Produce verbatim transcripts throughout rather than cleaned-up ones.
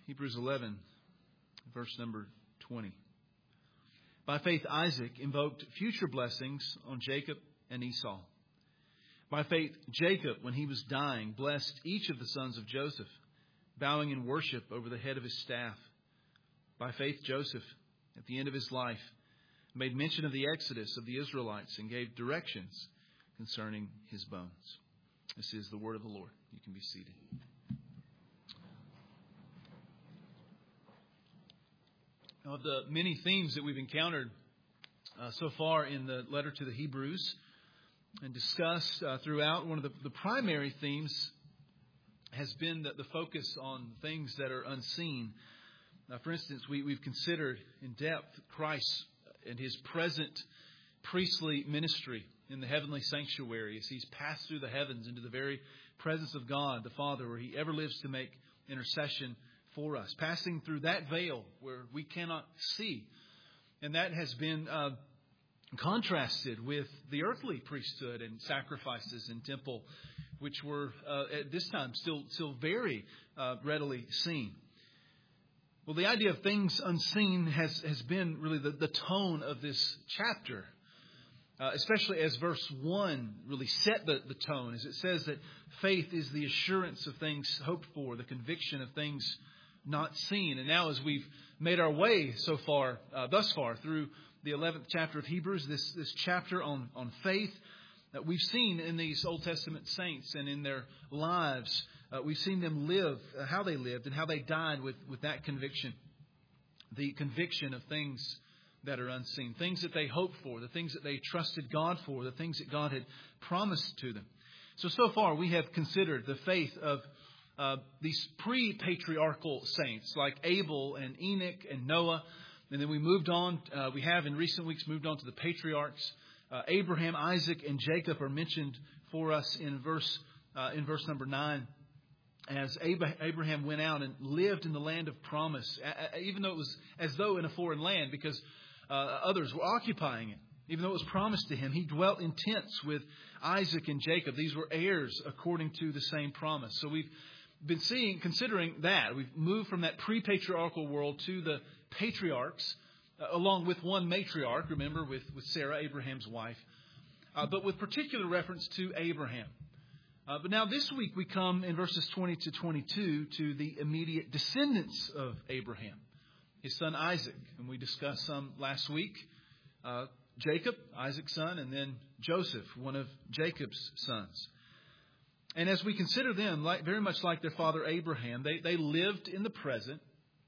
Hebrews eleven, verse number twenty. By faith, Isaac invoked future blessings on Jacob and Esau. By faith, Jacob, when he was dying, blessed each of the sons of Joseph, bowing in worship over the head of his staff. By faith, Joseph, at the end of his life, made mention of the exodus of the Israelites and gave directions concerning his bones. This is the word of the Lord. You can be seated. Of the many themes that we've encountered uh, so far in the letter to the Hebrews and discussed uh, throughout, one of the, the primary themes has been the, the focus on things that are unseen. Uh, for instance, we, we've considered in depth Christ and his present priestly ministry in the heavenly sanctuary as he's passed through the heavens into the very presence of God, the Father, where he ever lives to make intercession for us, passing through that veil where we cannot see. And that has been uh, contrasted with the earthly priesthood and sacrifices in temple, which were uh, at this time still, still very uh, readily seen. Well, the idea of things unseen has, has been really the, the tone of this chapter, uh, especially as verse one really set the, the tone, as it says that faith is the assurance of things hoped for, the conviction of things not seen. And now as we've made our way so far, uh, thus far, through the eleventh chapter of Hebrews, this, this chapter on, on faith, that we've seen in these Old Testament saints and in their lives, uh, we've seen them live, uh, how they lived and how they died with, with that conviction. The conviction of things that are unseen, things that they hoped for, the things that they trusted God for, the things that God had promised to them. So, so far we have considered the faith of Uh, these pre-patriarchal saints like Abel and Enoch and Noah. And then we moved on. Uh, we have in recent weeks moved on to the patriarchs. Uh, Abraham, Isaac, and Jacob are mentioned for us in verse uh, in verse number nine. As Abraham went out and lived in the land of promise, even though it was as though in a foreign land, because uh, others were occupying it. Even though it was promised to him, he dwelt in tents with Isaac and Jacob. These were heirs according to the same promise. So we've been seeing, considering that. We've moved from that pre-patriarchal world to the patriarchs, uh, along with one matriarch, remember, with, with Sarah, Abraham's wife, uh, but with particular reference to Abraham. Uh, but now this week we come in verses twenty to twenty-two to the immediate descendants of Abraham, his son Isaac. And we discussed some last week. Uh, Jacob, Isaac's son, and then Joseph, one of Jacob's sons. And as we consider them, like, very much like their father Abraham, they, they lived in the present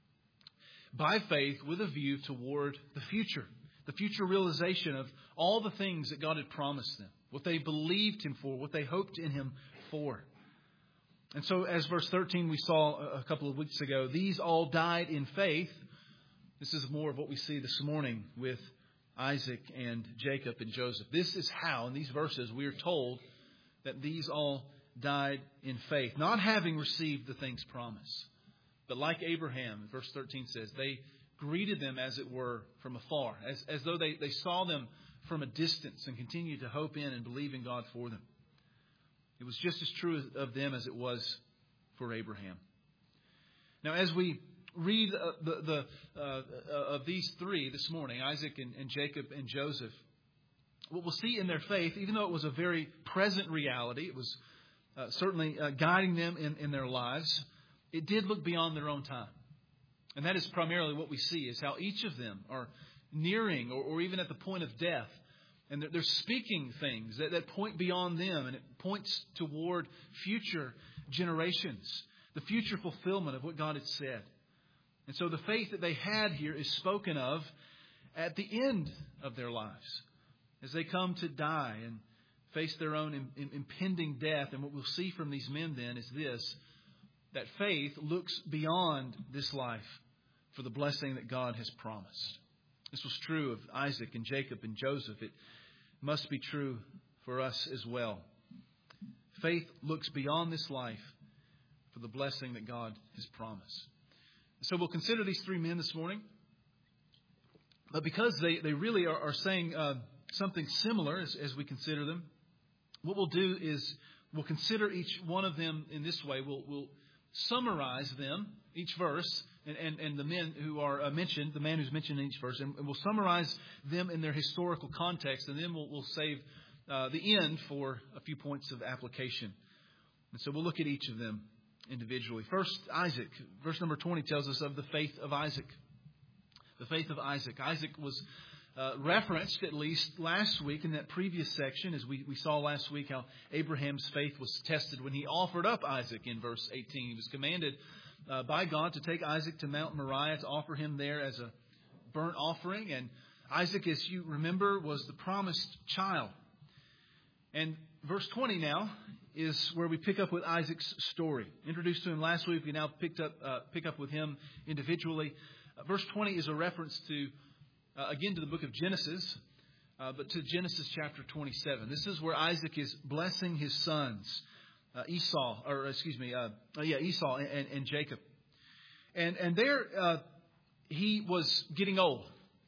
by faith with a view toward the future, the future realization of all the things that God had promised them, what they believed Him for, what they hoped in Him for. And so as verse thirteen we saw a couple of weeks ago, these all died in faith. This is more of what we see this morning with Isaac and Jacob and Joseph. This is how, in these verses, we are told that these all died in faith, not having received the things promised. But like Abraham, verse thirteen says, they greeted them, as it were, from afar, as, as though they, they saw them from a distance and continued to hope in and believe in God for them. It was just as true of them as it was for Abraham. Now, as we read uh, the, the uh, uh, of these three this morning, Isaac and, and Jacob and Joseph, what we'll see in their faith, even though it was a very present reality, it was uh, certainly uh, guiding them in, in their lives, it did look beyond their own time. And that is primarily what we see, is how each of them are nearing or, or even at the point of death. And they're, they're speaking things that, that point beyond them, and it points toward future generations, the future fulfillment of what God had said. And so the faith that they had here is spoken of at the end of their lives, as they come to die and face their own im- im- impending death. And what we'll see from these men then is this, that faith looks beyond this life for the blessing that God has promised. This was true of Isaac and Jacob and Joseph. It must be true for us as well. Faith looks beyond this life for the blessing that God has promised. So we'll consider these three men this morning. But because they, they really are, are saying uh, something similar as, as we consider them, what we'll do is we'll consider each one of them in this way. We'll, we'll summarize them each verse and, and, and the men who are uh, mentioned, the man who's mentioned in each verse, and, and we'll summarize them in their historical context, and then we'll, we'll save uh, the end for a few points of application. And so we'll look at each of them individually. First, Isaac. Verse number twenty tells us of the faith of Isaac. The faith of Isaac. Isaac was uh, referenced at least last week in that previous section, as we, we saw last week how Abraham's faith was tested when he offered up Isaac in verse eighteen. He was commanded uh, by God to take Isaac to Mount Moriah to offer him there as a burnt offering. And Isaac, as you remember, was the promised child. And verse twenty now is where we pick up with Isaac's story. Introduced to him last week, we now picked up uh, pick up with him individually. Uh, verse twenty is a reference to, uh, again, to the book of Genesis, uh, but to Genesis chapter twenty-seven. This is where Isaac is blessing his sons, uh, Esau, or excuse me, uh, uh, yeah, Esau and, and, and Jacob. And and there uh, he was getting old.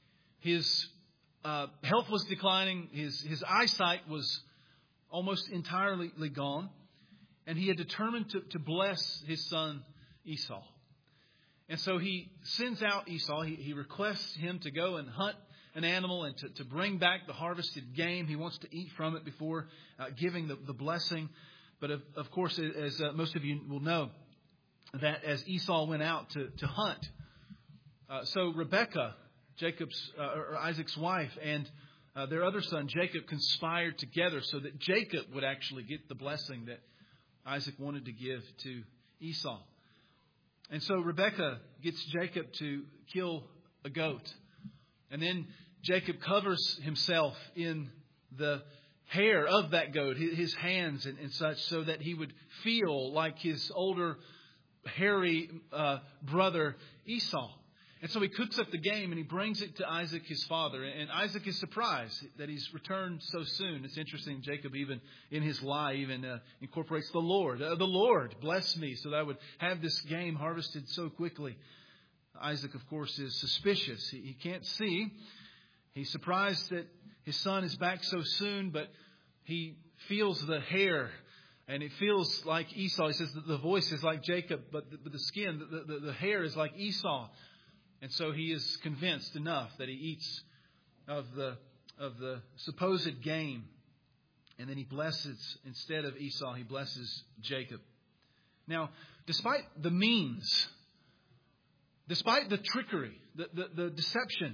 His uh, health was declining. His his eyesight was almost entirely gone. And he had determined to, to bless his son Esau. And so he sends out Esau. He, he requests him to go and hunt an animal and to, to bring back the harvested game. He wants to eat from it before uh, giving the, the blessing. But of, of course, as uh, most of you will know, that as Esau went out to, to hunt, uh, so Rebekah, Jacob's uh, or Isaac's wife, and Uh, their other son, Jacob, conspired together so that Jacob would actually get the blessing that Isaac wanted to give to Esau. And so Rebekah gets Jacob to kill a goat. And then Jacob covers himself in the hair of that goat, his hands and, and such, so that he would feel like his older, hairy uh, brother Esau. And so he cooks up the game and he brings it to Isaac, his father. And Isaac is surprised that he's returned so soon. It's interesting, Jacob even in his lie even uh, incorporates the Lord. Uh, the Lord bless me so that I would have this game harvested so quickly. Isaac, of course, is suspicious. He, he can't see. He's surprised that his son is back so soon, but he feels the hair. And it feels like Esau. He says that the voice is like Jacob, but the, but the skin, the, the, the hair is like Esau. And so he is convinced enough that he eats of the of the supposed game. And then he blesses, instead of Esau, he blesses Jacob. Now, despite the means, despite the trickery, the, the, the deception,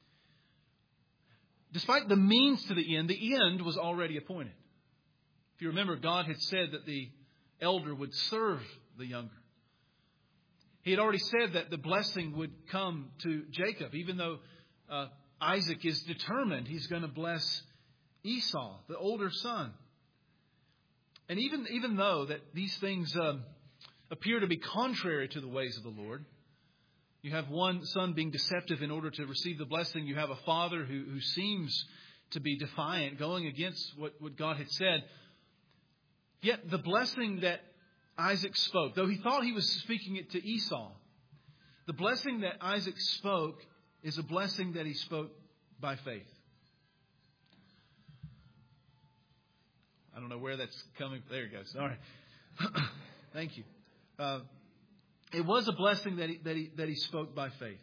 despite the means to the end, the end was already appointed. If you remember, God had said that the elder would serve the younger. He had already said that the blessing would come to Jacob, even though uh, Isaac is determined he's going to bless Esau, the older son. And even, even though that these things um, appear to be contrary to the ways of the Lord, you have one son being deceptive in order to receive the blessing. You have a father who, who seems to be defiant, going against what, what God had said. Yet the blessing that Isaac spoke, though he thought he was speaking it to Esau, the blessing that Isaac spoke is a blessing that he spoke by faith. I don't know where that's coming. There it goes. All right. Thank you. Uh, it was a blessing that he, that he that he spoke by faith.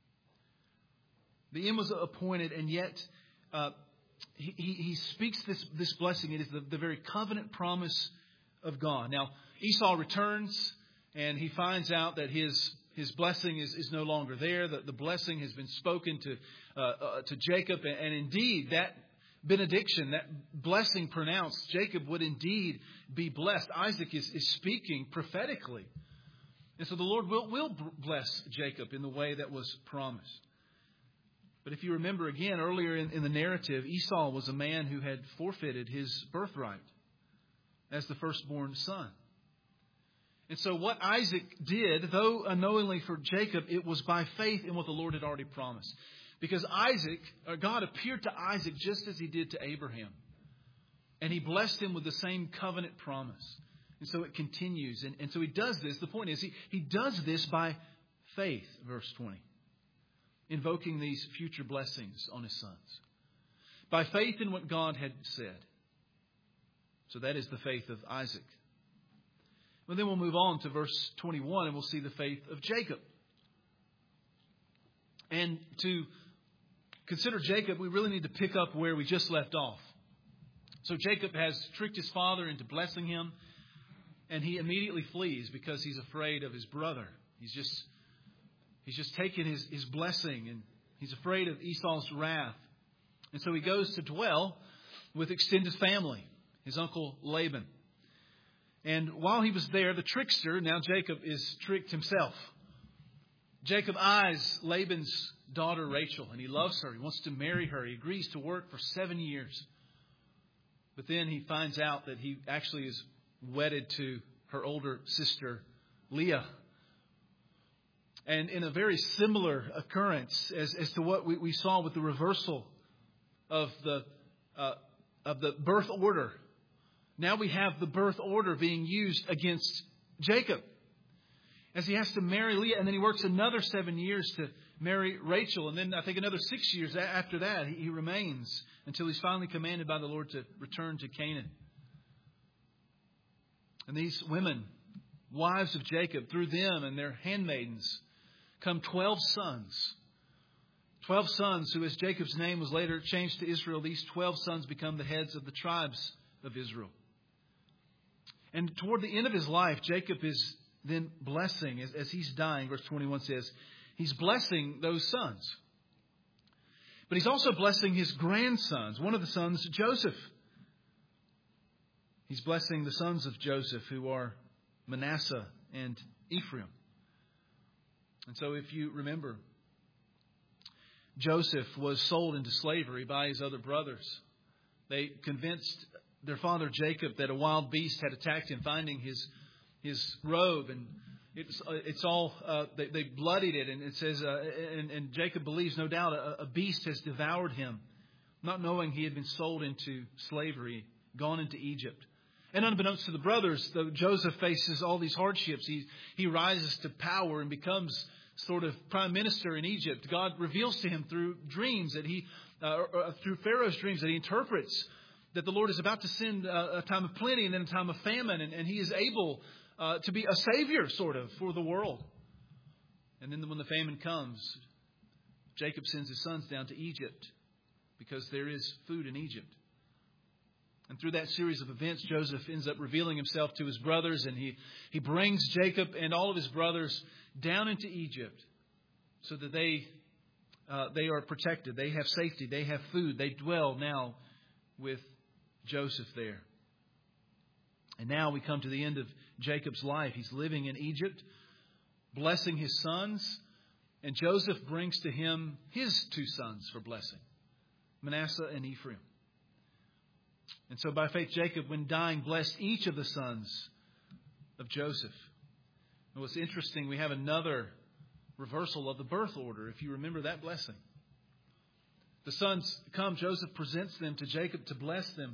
The end was appointed, and yet uh, he, he he speaks this this blessing. It is the, the very covenant promise of God. Now, Esau returns and he finds out that his his blessing is, is no longer there. That the blessing has been spoken to uh, uh, to Jacob, and, and indeed that benediction, that blessing pronounced, Jacob would indeed be blessed. Isaac is, is speaking prophetically, and so the Lord will will bless Jacob in the way that was promised. But if you remember again earlier in, in the narrative, Esau was a man who had forfeited his birthright as the firstborn son. And so what Isaac did, though unknowingly for Jacob, it was by faith in what the Lord had already promised. Because Isaac, or God appeared to Isaac just as he did to Abraham. And he blessed him with the same covenant promise. And so it continues. And, and so he does this. The point is, he, he does this by faith, verse twenty. Invoking these future blessings on his sons. By faith in what God had said. So that is the faith of Isaac. Well, then we'll move on to verse twenty-one and we'll see the faith of Jacob. And to consider Jacob, we really need to pick up where we just left off. So Jacob has tricked his father into blessing him, and he immediately flees because he's afraid of his brother. He's just he's just taken his, his blessing, and he's afraid of Esau's wrath. And so he goes to dwell with extended family, his uncle Laban. And while he was there, the trickster, now Jacob, is tricked himself. Jacob eyes Laban's daughter Rachel, and he loves her. He wants to marry her. He agrees to work for seven years. But then he finds out that he actually is wedded to her older sister, Leah. And in a very similar occurrence as, as to what we, we saw with the reversal of the uh, of the birth order, now we have the birth order being used against Jacob, as he has to marry Leah, and then he works another seven years to marry Rachel, and then I think another six years after that he, he remains until he's finally commanded by the Lord to return to Canaan. And these women, wives of Jacob, through them and their handmaidens, come twelve sons. Twelve sons who, as Jacob's name was later changed to Israel, these twelve sons become the heads of the tribes of Israel. And toward the end of his life, Jacob is then blessing, as, as he's dying, verse twenty-one says, he's blessing those sons. But he's also blessing his grandsons, one of the sons, Joseph. He's blessing the sons of Joseph, who are Manasseh and Ephraim. And so if you remember, Joseph was sold into slavery by his other brothers. They convinced their father Jacob that a wild beast had attacked him, finding his his robe, and it's it's all uh, they, they bloodied it, and it says, uh, and, and Jacob believes, no doubt, a, a beast has devoured him, not knowing he had been sold into slavery, gone into Egypt. And unbeknownst to the brothers, though Joseph faces all these hardships, he he rises to power and becomes sort of prime minister in Egypt. God reveals to him through dreams that he, uh, or through Pharaoh's dreams that he interprets, that the Lord is about to send a, a time of plenty and then a time of famine, and, and he is able uh, to be a savior, sort of, for the world. And then when the famine comes, Jacob sends his sons down to Egypt because there is food in Egypt. And through that series of events, Joseph ends up revealing himself to his brothers, and he, he brings Jacob and all of his brothers down into Egypt so that they uh, they are protected. They have safety. They have food. They dwell now with Joseph there. And now we come to the end of Jacob's life. He's living in Egypt, blessing his sons, and Joseph brings to him his two sons for blessing, Manasseh and Ephraim. And so by faith, Jacob, when dying, blessed each of the sons of Joseph. And what's interesting, we have another reversal of the birth order, if you remember that blessing. The sons come, Joseph presents them to Jacob to bless them.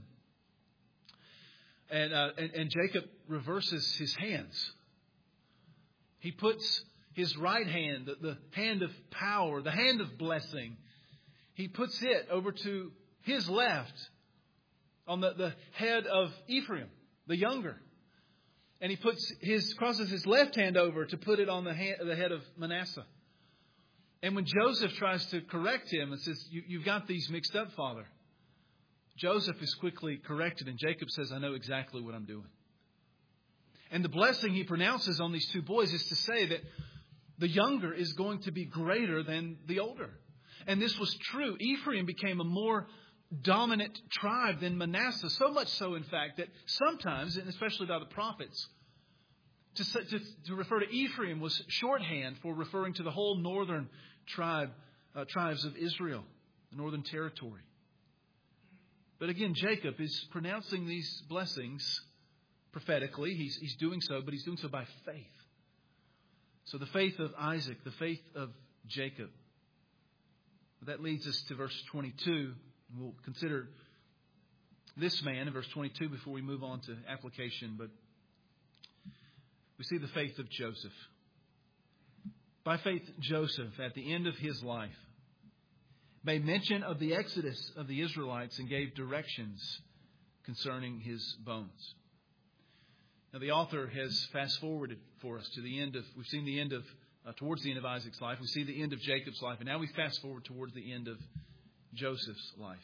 And, uh, and, and Jacob reverses his hands. He puts his right hand, the, the hand of power, the hand of blessing, he puts it over to his left on the, the head of Ephraim, the younger. And he puts his crosses his left hand over to put it on the, hand, the head of Manasseh. And when Joseph tries to correct him and says, you, you've got these mixed up, Father, Joseph is quickly corrected. And Jacob says, I know exactly what I'm doing. And the blessing he pronounces on these two boys is to say that the younger is going to be greater than the older. And this was true. Ephraim became a more dominant tribe than Manasseh. So much so, in fact, that sometimes, and especially by the prophets, to, to, to refer to Ephraim was shorthand for referring to the whole northern tribe, uh, tribes of Israel, the northern territory. But again, Jacob is pronouncing these blessings prophetically. He's, he's doing so, but he's doing so by faith. So the faith of Isaac, the faith of Jacob. That leads us to verse twenty-two. We'll consider this man in verse twenty-two before we move on to application. But we see the faith of Joseph. By faith, Joseph, at the end of his life, made mention of the exodus of the Israelites and gave directions concerning his bones. Now, the author has fast forwarded for us to the end of, we've seen the end of, uh, towards the end of Isaac's life. We see the end of Jacob's life. And now we fast forward towards the end of Joseph's life.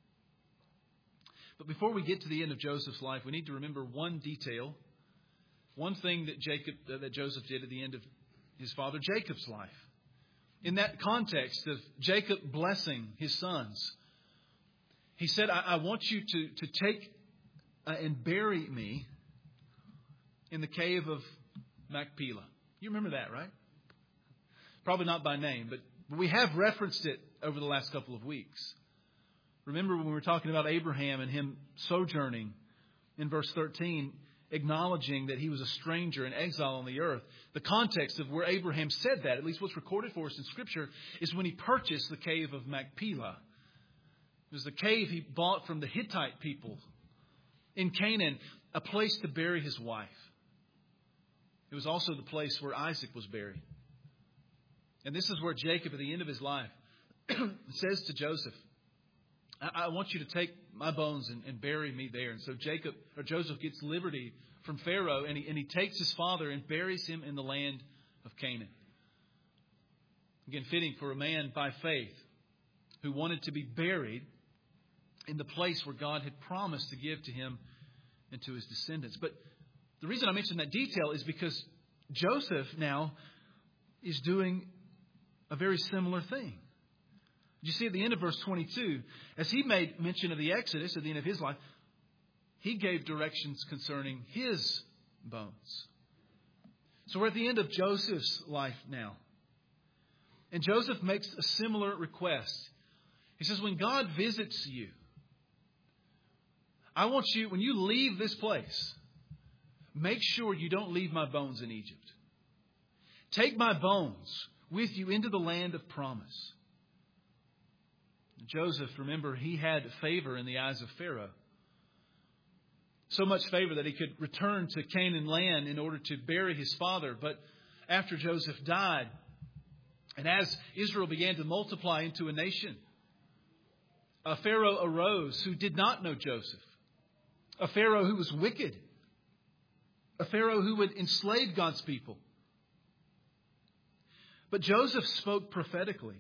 But before we get to the end of Joseph's life, we need to remember one detail, one thing that Jacob, uh, that Joseph did at the end of his father Jacob's life. In that context of Jacob blessing his sons, he said, I, I want you to, to take uh, and bury me in the cave of Machpelah. You remember that, right? Probably not by name, but we have referenced it over the last couple of weeks. Remember when we were talking about Abraham and him sojourning in verse thirteen, acknowledging that he was a stranger in exile on the earth. The context of where Abraham said that, at least what's recorded for us in Scripture, is when he purchased the cave of Machpelah. It was the cave he bought from the Hittite people in Canaan, a place to bury his wife. It was also the place where Isaac was buried. And this is where Jacob, at the end of his life, says to Joseph, I, I want you to take my bones and, and bury me there. And so Jacob or Joseph gets liberty from Pharaoh, and he, and he takes his father and buries him in the land of Canaan. Again, fitting for a man by faith who wanted to be buried in the place where God had promised to give to him and to his descendants. But the reason I mention that detail is because Joseph now is doing a very similar thing. You see at the end of verse twenty-two, as he made mention of the Exodus at the end of his life, he gave directions concerning his bones. So we're at the end of Joseph's life now. And Joseph makes a similar request. He says, when God visits you, I want you, when you leave this place, make sure you don't leave my bones in Egypt. Take my bones with you into the land of promise. Joseph, remember, he had favor in the eyes of Pharaoh. So much favor that he could return to Canaan land in order to bury his father. But after Joseph died, and as Israel began to multiply into a nation, a Pharaoh arose who did not know Joseph. A Pharaoh who was wicked. A Pharaoh who would enslave God's people. But Joseph spoke prophetically.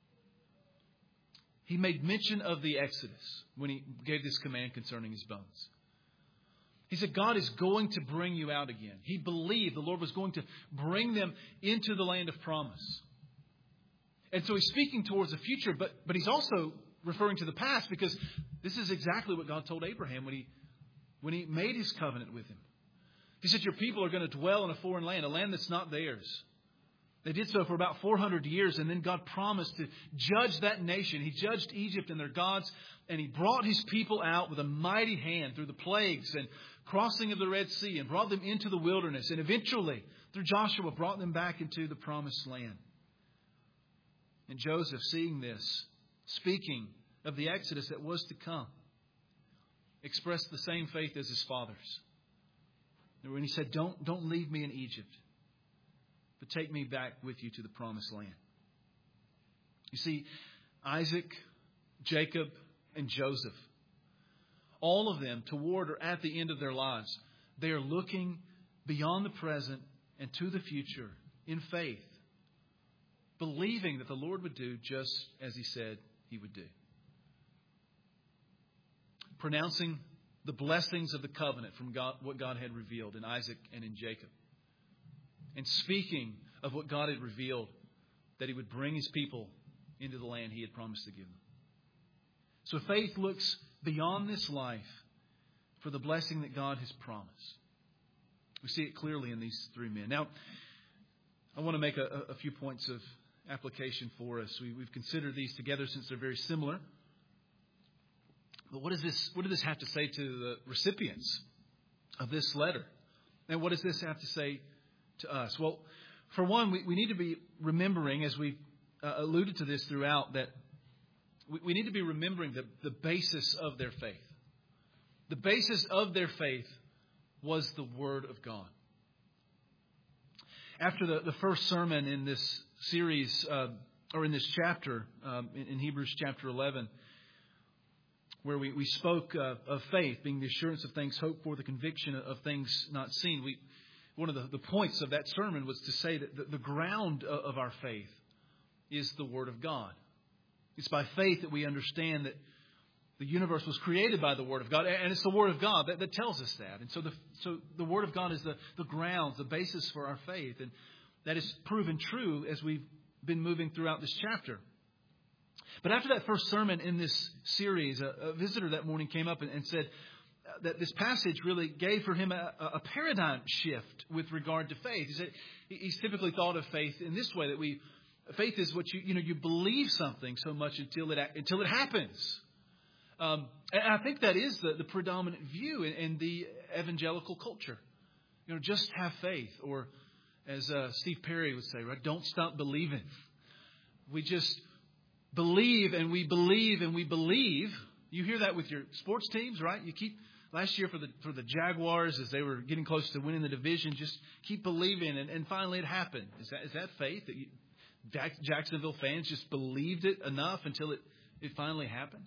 He made mention of the Exodus when he gave this command concerning his bones. He said, God is going to bring you out again. He believed the Lord was going to bring them into the land of promise. And so he's speaking towards the future, but, but he's also referring to the past, because this is exactly what God told Abraham when he, when he made his covenant with him. He said, your people are going to dwell in a foreign land, a land that's not theirs. They did so for about four hundred years, and then God promised to judge that nation. He judged Egypt and their gods, and he brought his people out with a mighty hand through the plagues and crossing of the Red Sea, and brought them into the wilderness, and eventually, through Joshua, brought them back into the promised land. And Joseph, seeing this, speaking of the Exodus that was to come, expressed the same faith as his fathers. And when he said, don't, don't leave me in Egypt, but take me back with you to the promised land. You see, Isaac, Jacob, and Joseph, all of them toward or at the end of their lives, they are looking beyond the present and to the future in faith, believing that the Lord would do just as he said he would do. Pronouncing the blessings of the covenant from God, what God had revealed in Isaac and in Jacob. And speaking of what God had revealed, that he would bring his people into the land he had promised to give them. So faith looks beyond this life for the blessing that God has promised. We see it clearly in these three men. Now, I want to make a, a few points of application for us. We, we've considered these together since they're very similar. But what does this, what does this have to say to the recipients of this letter? And what does this have to say to us? Well, for one, we, we need to be remembering, as we've uh, alluded to this throughout, that we, we need to be remembering the, the basis of their faith. The basis of their faith was the Word of God. After the, the first sermon in this series, uh, or in this chapter, um, in, in Hebrews chapter eleven, where we, we spoke uh, of faith being the assurance of things hoped for, the conviction of things not seen. We One of the, the points of that sermon was to say that the, the ground of our faith is the Word of God. It's by faith that we understand that the universe was created by the Word of God, and it's the Word of God that, that tells us that. And so the so the Word of God is the, the grounds, the basis for our faith. And that is proven true as we've been moving throughout this chapter. But after that first sermon in this series, a, a visitor that morning came up and, and said that this passage really gave for him a, a paradigm shift with regard to faith. He said he's typically thought of faith in this way, that we faith is what you you know you believe something so much until it until it happens. Um, and I think that is the, the predominant view in, in the evangelical culture. You know, just have faith, or as uh, Steve Perry would say, right? Don't stop believing. We just believe and we believe and we believe. You hear that with your sports teams, right? You keep last year for the for the Jaguars, as they were getting close to winning the division, just keep believing, and, and finally it happened. Is that is that faith? That you, Jack, Jacksonville fans just believed it enough until it, it finally happened?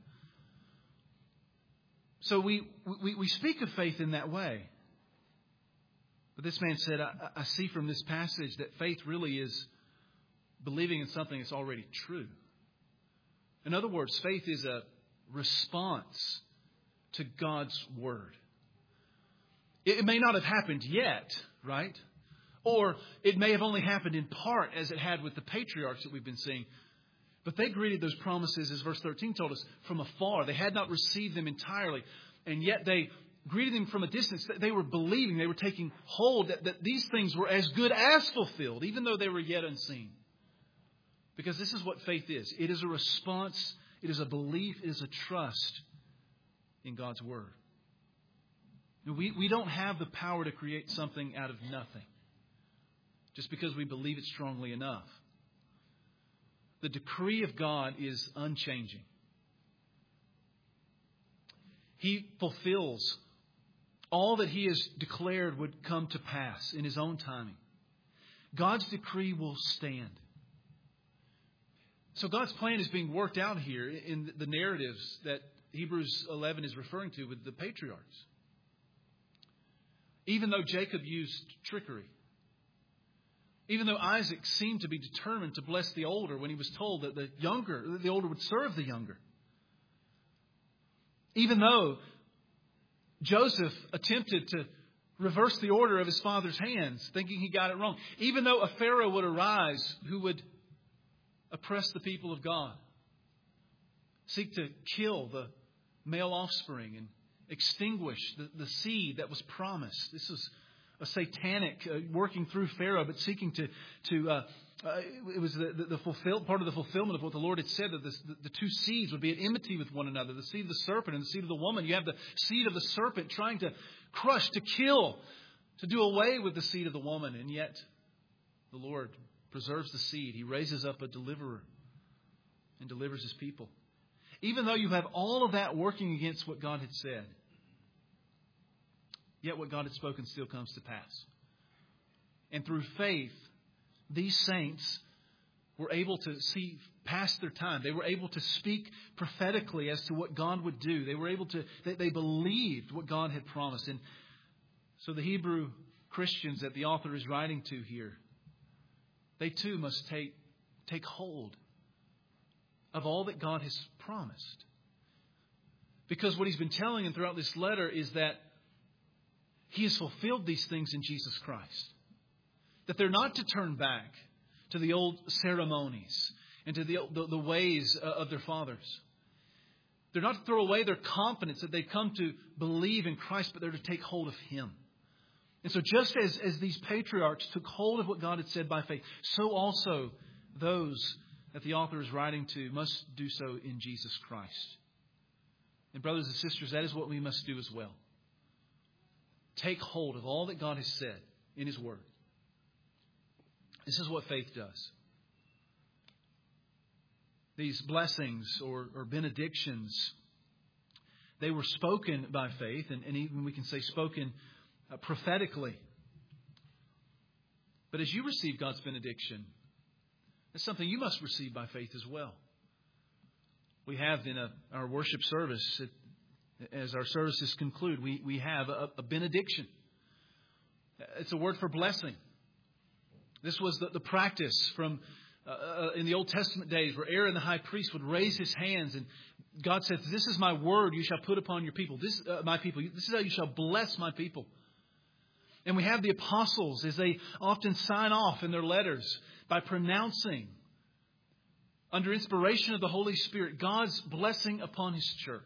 So we, we, we speak of faith in that way. But this man said, I, I see from this passage that faith really is believing in something that's already true. In other words, faith is a response to God's Word. It, it may not have happened yet, right? Or it may have only happened in part, as it had with the patriarchs that we've been seeing. But they greeted those promises, as verse thirteen told us, from afar. They had not received them entirely. And yet they greeted them from a distance. They were believing, they were taking hold that, that these things were as good as fulfilled, even though they were yet unseen. Because this is what faith is. It is a response, it is a belief, it is a trust in God's Word. We, we don't have the power to create something out of nothing, just because we believe it strongly enough. The decree of God is unchanging. He fulfills all that He has declared would come to pass in His own timing. God's decree will stand. So God's plan is being worked out here in the narratives that Hebrews eleven is referring to with the patriarchs. Even though Jacob used trickery, even though Isaac seemed to be determined to bless the older when he was told that the younger, the older would serve the younger. Even though Joseph attempted to reverse the order of his father's hands, thinking he got it wrong. Even though a Pharaoh would arise who would oppress the people of God, seek to kill the male offspring and extinguish the, the seed that was promised. This was a satanic uh, working through Pharaoh, but seeking to to uh, uh, it was the, the, the fulfill, part of the fulfillment of what the Lord had said, that this, the, the two seeds would be at enmity with one another, the seed of the serpent and the seed of the woman. You have the seed of the serpent trying to crush, to kill, to do away with the seed of the woman, and yet the Lord preserves the seed. He raises up a deliverer and delivers His people. Even though you have all of that working against what God had said, yet what God had spoken still comes to pass. And through faith, these saints were able to see past their time. They were able to speak prophetically as to what God would do. They were able to, they, they believed what God had promised. And so the Hebrew Christians that the author is writing to here, they too must take, take hold of all that God has promised. Because what he's been telling them throughout this letter is that He has fulfilled these things in Jesus Christ. That they're not to turn back to the old ceremonies and to the, the, the ways of their fathers. They're not to throw away their confidence that they've come to believe in Christ, but they're to take hold of Him. And so just as, as these patriarchs took hold of what God had said by faith, so also those that the author is writing to must do so in Jesus Christ. And brothers and sisters, that is what we must do as well. Take hold of all that God has said in His Word. This is what faith does. These blessings or, or benedictions, they were spoken by faith, and, and even we can say spoken uh, prophetically. But as you receive God's benediction, it's something you must receive by faith as well. We have in a, our worship service at As our services conclude, we, we have a, a benediction. It's a word for blessing. This was the, the practice from uh, in the Old Testament days where Aaron the high priest would raise his hands and God said, "This is my word you shall put upon your people. This uh, my people. This is how you shall bless my people." And we have the apostles as they often sign off in their letters by pronouncing, under inspiration of the Holy Spirit, God's blessing upon His church.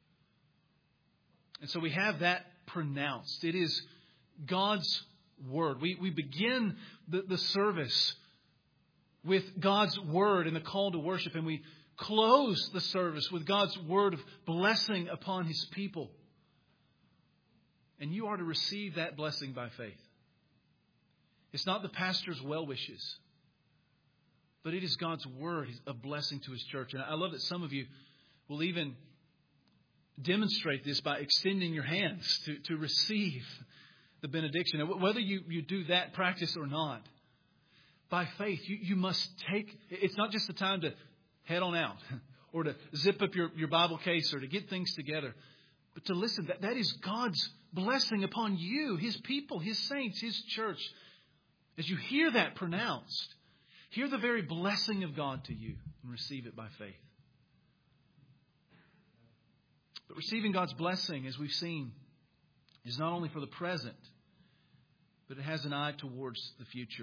And so we have that pronounced. It is God's word. We we begin the, the service with God's word and the call to worship, and we close the service with God's word of blessing upon His people. And you are to receive that blessing by faith. It's not the pastor's well wishes, but it is God's word, a blessing to His church. And I love that some of you will even demonstrate this by extending your hands to, to receive the benediction. And whether you, you do that practice or not, by faith, you, you must take, it's not just the time to head on out or to zip up your, your Bible case or to get things together, but to listen. That, that is God's blessing upon you, His people, His saints, His church. As you hear that pronounced, hear the very blessing of God to you and receive it by faith. But receiving God's blessing, as we've seen, is not only for the present, but it has an eye towards the future.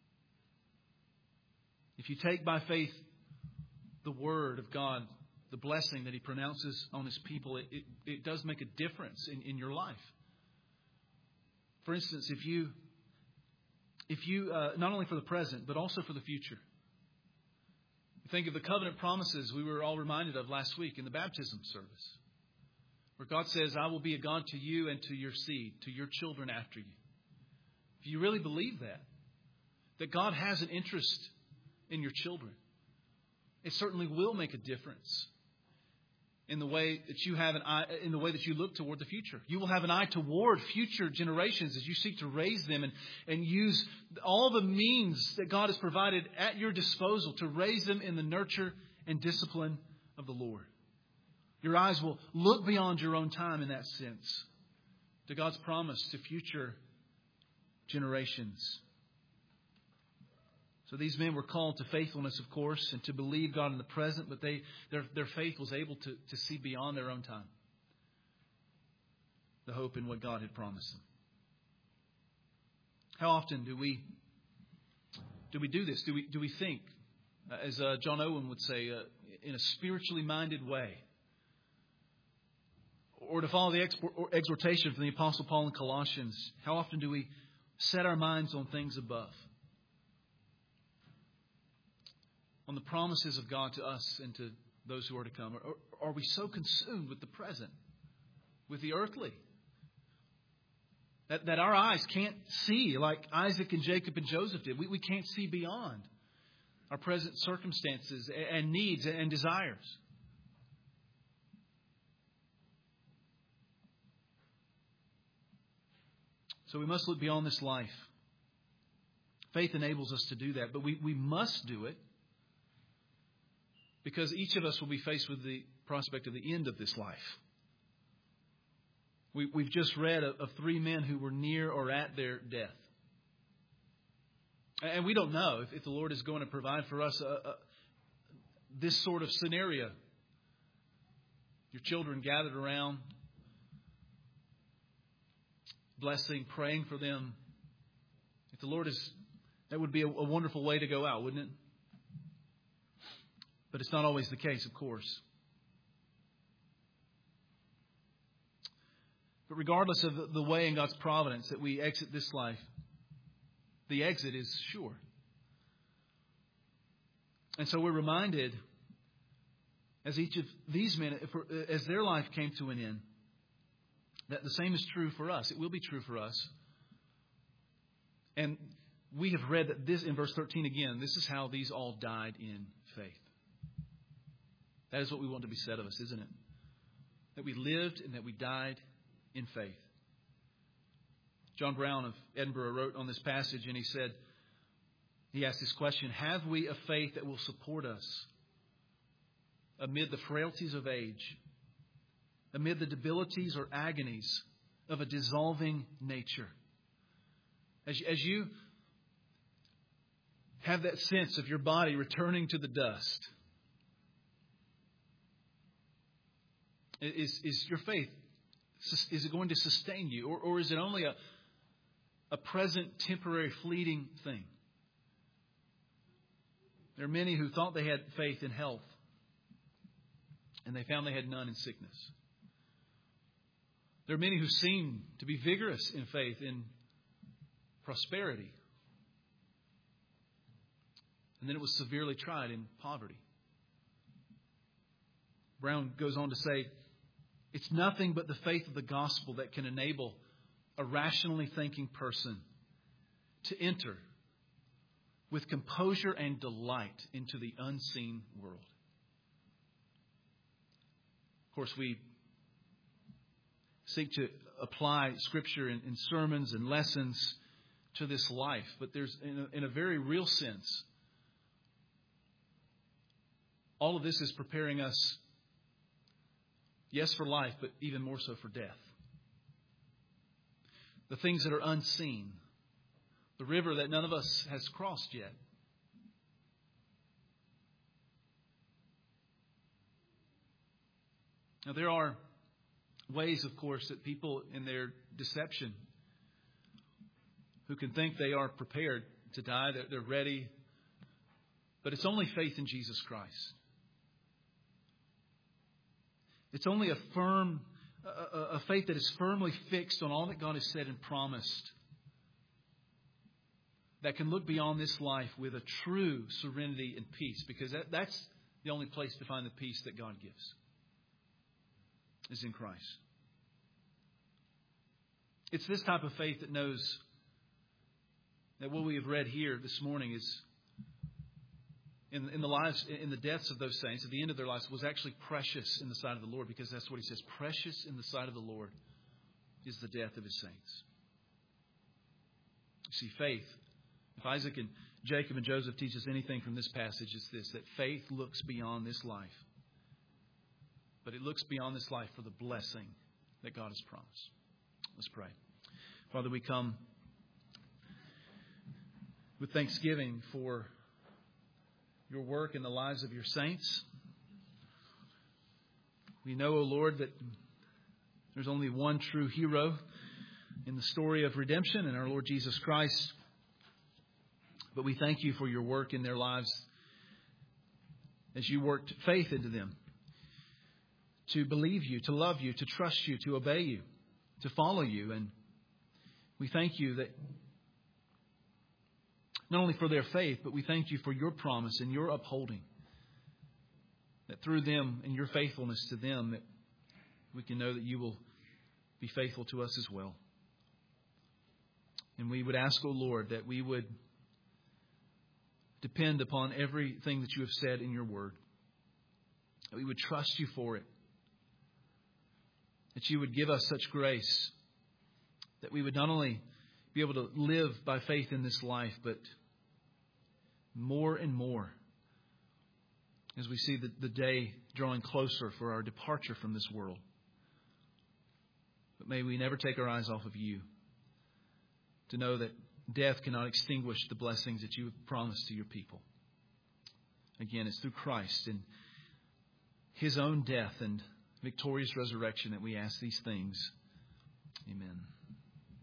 If you take by faith the word of God, the blessing that He pronounces on His people, it, it, it does make a difference in, in your life. For instance, if you, if you uh, not only for the present, but also for the future. Think of the covenant promises we were all reminded of last week in the baptism service, where God says, "I will be a God to you and to your seed, to your children after you." If you really believe that, that God has an interest in your children, it certainly will make a difference in the way that you have an eye, in the way that you look toward the future. You will have an eye toward future generations as you seek to raise them and, and use all the means that God has provided at your disposal to raise them in the nurture and discipline of the Lord. Your eyes will look beyond your own time in that sense to God's promise to future generations. So these men were called to faithfulness, of course, and to believe God in the present, but they their, their faith was able to, to see beyond their own time the hope in what God had promised them. How often do we do we do this? Do we do we think, uh, as uh, John Owen would say, uh, in a spiritually minded way? Or to follow the exhortation from the Apostle Paul in Colossians, how often do we set our minds on things above? On the promises of God to us and to those who are to come? Or are we so consumed with the present, with the earthly, that, that our eyes can't see like Isaac and Jacob and Joseph did? We, we can't see beyond our present circumstances and needs and desires. So we must look beyond this life. Faith enables us to do that, but we, we must do it because each of us will be faced with the prospect of the end of this life. We, we've just read of, of three men who were near or at their death. And we don't know if, if the Lord is going to provide for us a, a, this sort of scenario. Your children gathered around, blessing, praying for them. If the Lord is, that would be a, a wonderful way to go out, wouldn't it? But it's not always the case, of course. But regardless of the, the way in God's providence that we exit this life, the exit is sure. And so we're reminded, as each of these men, as their life came to an end, that the same is true for us. It will be true for us. And we have read that this in verse thirteen again, this is how these all died in faith. That is what we want to be said of us, isn't it? That we lived and that we died in faith. John Brown of Edinburgh wrote on this passage, and he said, he asked this question: have we a faith that will support us amid the frailties of age amid the debilities or agonies of a dissolving nature. As, as you have that sense of your body returning to the dust, is, is your faith, is it going to sustain you? Or, or is it only a, a present, temporary, fleeting thing? There are many who thought they had faith in health, and they found they had none in sickness. There are many who seem to be vigorous in faith in prosperity, and then it was severely tried in poverty. Brown goes on to say, it's nothing but the faith of the gospel that can enable a rationally thinking person to enter with composure and delight into the unseen world. Of course, we seek to apply Scripture in, in sermons and lessons to this life, but there's, in a, in a very real sense, all of this is preparing us, yes, for life, but even more so for death. The things that are unseen, the river that none of us has crossed yet. Now, there are ways, of course, that people in their deception who can think they are prepared to die, that they're ready, but it's only faith in Jesus Christ. It's only a firm, a, a faith that is firmly fixed on all that God has said and promised, that can look beyond this life with a true serenity and peace, because that, that's the only place to find the peace that God gives, is in Christ. It's this type of faith that knows that what we have read here this morning is in, in the lives, in the deaths of those saints, at the end of their lives, was actually precious in the sight of the Lord, because that's what he says. Precious in the sight of the Lord is the death of his saints. You see, faith, if Isaac and Jacob and Joseph teach us anything from this passage, it's this, that faith looks beyond this life. But it looks beyond this life for the blessing that God has promised. Let's pray. Father, we come with thanksgiving for your work in the lives of your saints. We know, O Lord, that there's only one true hero in the story of redemption, in our Lord Jesus Christ. But we thank you for your work in their lives as you worked faith into them to believe you, to love you, to trust you, to obey you, to follow you. And we thank you that not only for their faith, but we thank you for your promise and your upholding, that through them and your faithfulness to them, that we can know that you will be faithful to us as well. And we would ask, O Lord, that we would depend upon everything that you have said in your word, that we would trust you for it, that you would give us such grace that we would not only be able to live by faith in this life, but more and more as we see the, the day drawing closer for our departure from this world. But may we never take our eyes off of you, to know that death cannot extinguish the blessings that you have promised to your people. Again, it's through Christ and his own death and victorious resurrection that we ask these things. Amen.